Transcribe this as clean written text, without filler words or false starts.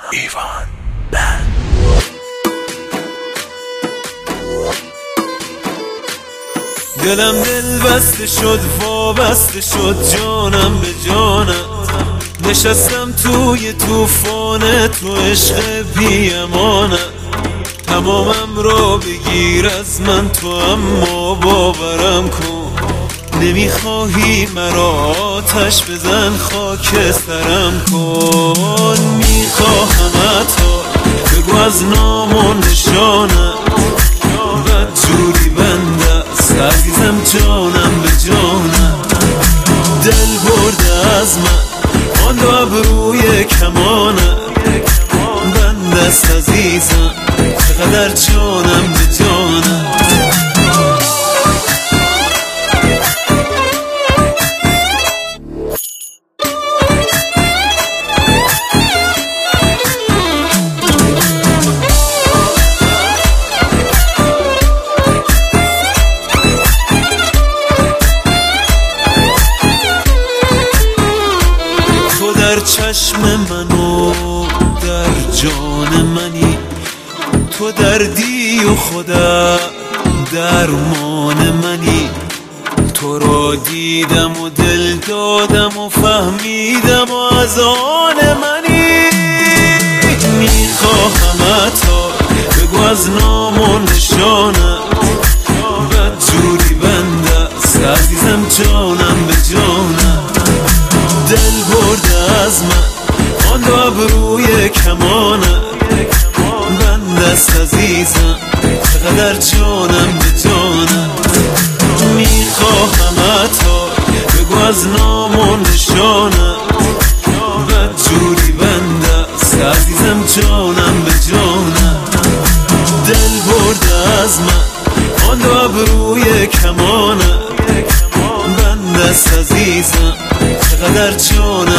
ایوان بند. دلم دل بسته شد وابسته شد جانم به جانت، نشستم توی توفان تو عشق بی امانت. تمامم را بگیر از من تو اما باورم کن، نمیخواهی مرا آتش بزن خاک سرم کن. میخواهمت بگو از نام و نشانم، بد جوری بنده است عزیزم جانم به جانم. دل برده از من آن دو ابروی کمانم، بنده است عزیزم چقدر جانم به جانم. در چشم منو در جان منی، تو دردی و خدا درمان منی. تو را دیدم و دل دادم و فهمیدم و از آن منی. میخواهمت بگو از نام و نشانم، بد جوری بنده است عزیزم جانم به جانم. دل برده از من آن دو ابروی کمانم، بنده است عزیزم چقدر جانم به جانم. میخواهمت بگو از نام و نشانم، بد جوری بنده است عزیزم جانم به جانم. دل برده از من آن دو ابروی کمانم، بنده است عزیزم چقدر جانم